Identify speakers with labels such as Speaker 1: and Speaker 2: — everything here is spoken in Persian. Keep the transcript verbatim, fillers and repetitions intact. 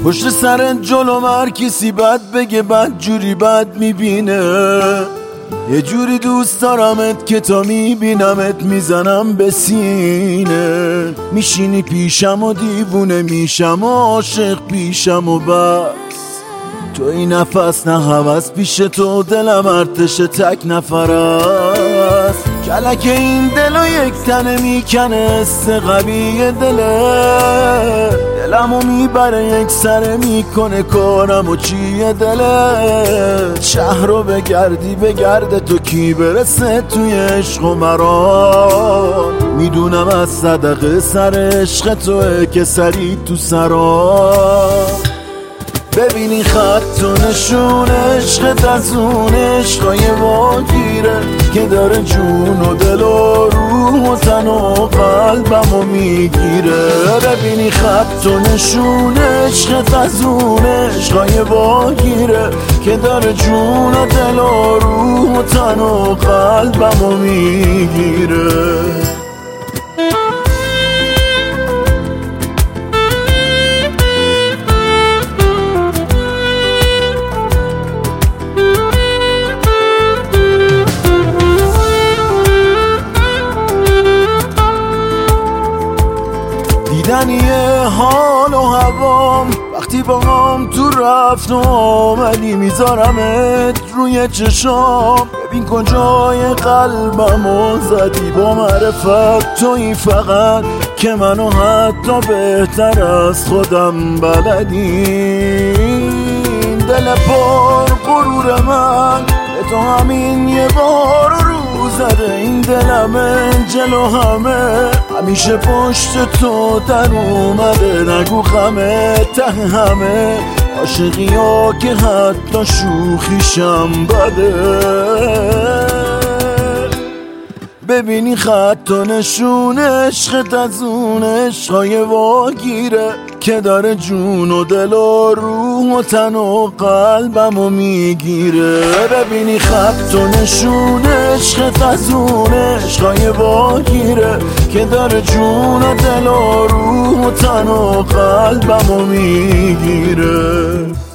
Speaker 1: پشت سر جلو هر کسی بد بگه بد جوری بد میبینه. یه جوری دوست دارمت که تا میبینمت میزنم به سینه. میشینی پیشم و دیوونه میشم و عاشق پیشم و بس. تو این نفس نه هوس پیش تو دلم ارتش تک نفر است. کلک این دلو یک تنه میکنه است قوی دله. دلمو میبره یک سره میکنه کارمو چیه دله. شهر رو بگردی بگرده تو کی برسه توی عشق و مرا. میدونم از صدقه سر عشق توه که سری تو سرا. ببینی خط و نشون عشقت از اون عشقای واگیره که داره جون و دل و روح و تن و قلبمو میگیره. ببینی خط و نشون عشقت از اون عشقای واگیره که داره جون و دل و روح و تن و قلبمو میگیره. دیدنیه حال و هوام وقتی با هم تو رفت و آمدی. میذارمت روی چشام ببین کجای قلبمو زدی. با معرفت تویی فقط که منو حتی بهتر از خودم بلدی. دل پر غرور من به تو همین یه بار رو زده. این دلمه جلو همه همیشه پشت تو در اومده. نگو غمه ته همه عاشقی ها که حتی شوخیشم بده. ببینی خط و نشون عشقت از اون عشقای واگیره که داره جون و دل و روح و تن و قلبمو میگیره. ببینی خط و نشون عشقت از اون عشقای واگیره که داره جون و دل و روح و تن و قلبمو میگیره.